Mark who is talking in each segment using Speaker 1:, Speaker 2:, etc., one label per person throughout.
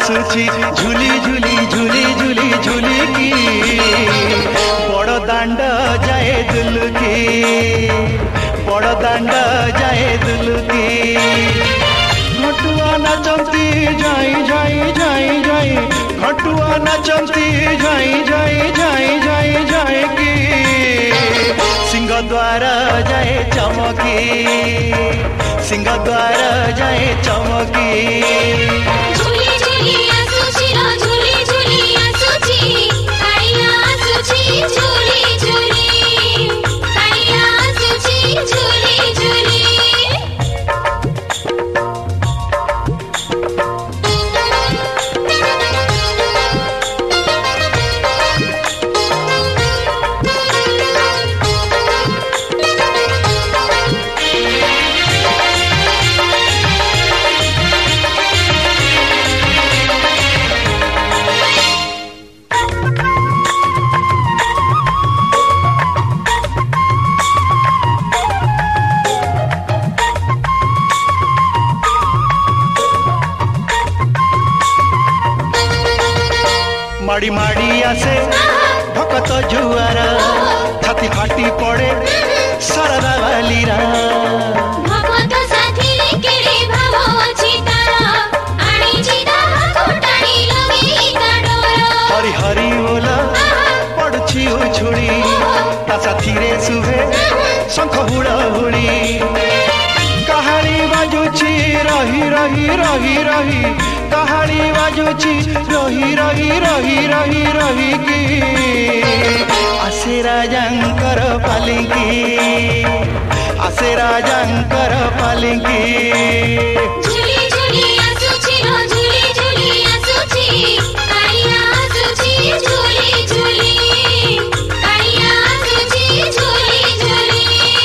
Speaker 1: आसुची झुली झुली झुली झुली झुली की बड़ दांड जाए दुलुकी बड़ दांड जाए दुलुकी घटुआ नाचंती जाई जाई जाई जाई घटुआ नाचंती जाई जाई जाई जाई जाए की सिंह द्वार जाए चमकी सिंह द्वार जाए चमकी
Speaker 2: झुली झुली आसुची रो झुली झुली आसुची कालिया आसुची झुली झुली कालिया आसुची झुली झुली
Speaker 1: माड़ी माड़ी आसे भकत जुआर छाती फाटी पड़े सरदा वालीरा
Speaker 2: भगवत साथी केड़े भाव अछि तारा आणी जिदा कोटाणी लगी काडोर
Speaker 1: हरी हरी बोला पड़छी उछुड़ी ता साथी रे सुभे शंख हुड़ा हुड़ी कहानी बाजुची रही रही रही रही कहानी बाजुची रही रही रही रही रही की आसे राजांकर पालिंकी आसे राजांकर पालिंकी
Speaker 2: झुली झुली आसुची रो झुली झुली आसुची कालिया आसुची झुली झुली कालिया आसुची झुली झुली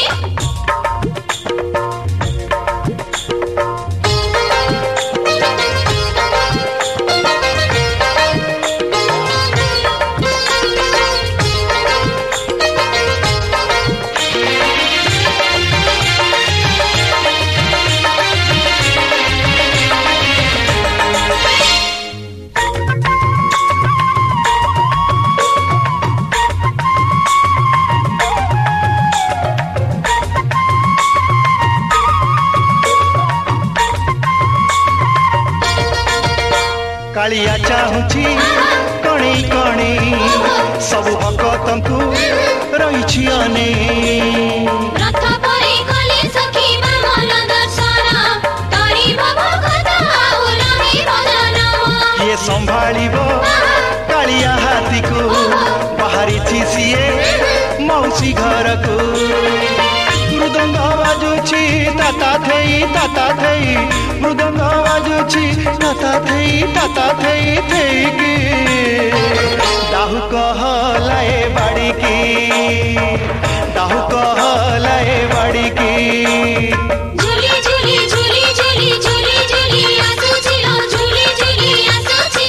Speaker 1: कालिया चाहुची कणी कणी सब भक्तंकु रहिछि अने
Speaker 2: रथ परे कले सखी मन दर्शन तरी भगत आउ रही भजन
Speaker 1: ये संभाळिबो कालिया हाथी को बाहरी सिए मौसी घर को मृदंग बाजुची ताता थई मृदंग बाजुची ताता थई थई की दाहु कहलाए बाड़ी की दाहु कहलाए बाड़ी की
Speaker 2: झुली झुली झुली झुली झुली झुली आसुची रो झुली झुली आसुची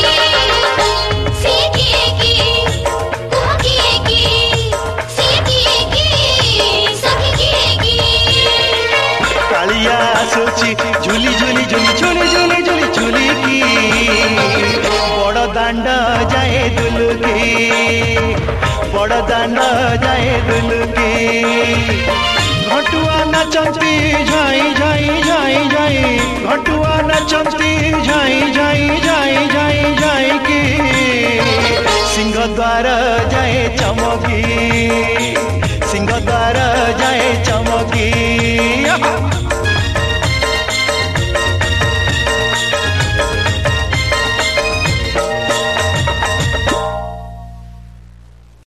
Speaker 2: सीखिए की कुहकिए की सीखिए की सखिए की
Speaker 1: कालिया आसुची झुली झुली झुली झुली झुली झुली झुली की बड़ दांड जाए दुलुकी बड़ दांड जाए दुलुकी घटुआ नाचंती झाई झाई झाई झाई घटुआ नाचंती झाई